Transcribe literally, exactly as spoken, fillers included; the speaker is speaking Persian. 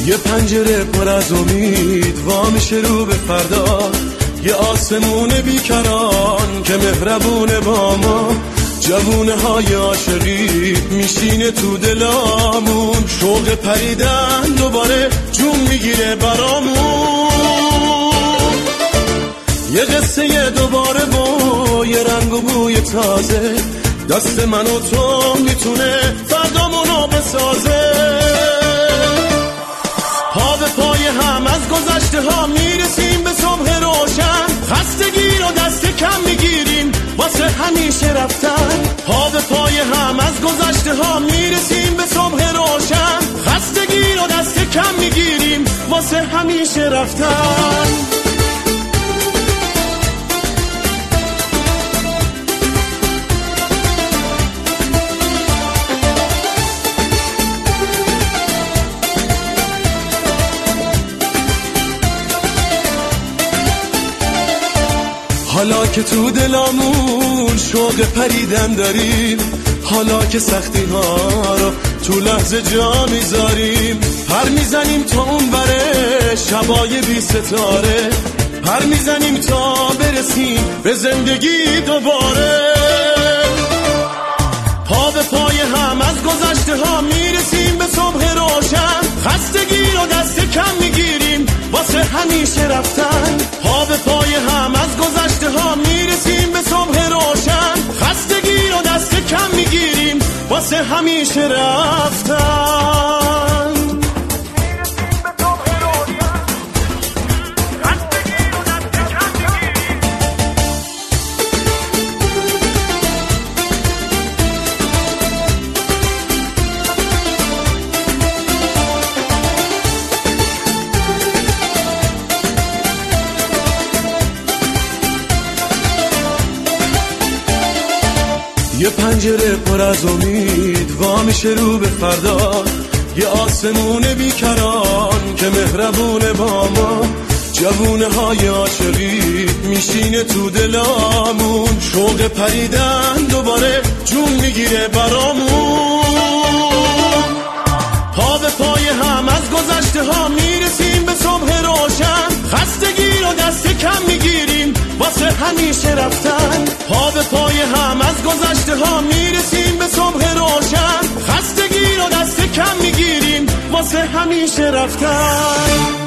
یه پنجره پر از امید وا میشه رو به فردا، یه آسمون بیکران که مهربونه با ما. جوونه های عاشقی میشینه تو دلامون، شوق پریدن دوباره جون میگیره برامون. یه قصه دوباره با یه رنگ و بوی تازه، دست من و تو میتونه فردامونو بسازه. پا به پای هم از گذشته ها میرسیم به صبح روشن، خستگی رو دست کم میگیریم واسه همیشه رفتن. پا به پای هم از گذشته ها میرسیم به صبح روشن، خستگی رو دست کم میگیریم واسه همیشه رفتن. حالا که تو دلامون شوق پریدن داریم، حالا که سختی ها رو تو لحظه جا میذاریم، پر میزنیم تا اون بره شبای بی ستاره، پر میزنیم تا برسیم به زندگی دوباره. پا به پای هم از گذشته ها میرسیم به صبح روشن، خستگی رو دست کم میگیریم واسه همیشه رفتن. پا به پای هم از گذشته ها میرسیم به صبح روشن، خستگی رو دست کم میگیریم واسه همیشه رفتن. یه پنجره پر از امید وا میشه رو به فردا، یه آسمون بیکران که مهربونه با ما. جوونه های عاشقی میشینه تو دلامون، شوق پریدن دوباره جون میگیره برامون. پا به پای هم از گذشته ها میرسیم به صبح روشن، خستگی رو دست کم میگیریم واسه همیشه رفتن. پا به پای هم از گذشته ها میرسیم به صبح روشن، خستگی رو دست کم میگیریم واسه همیشه رفتن.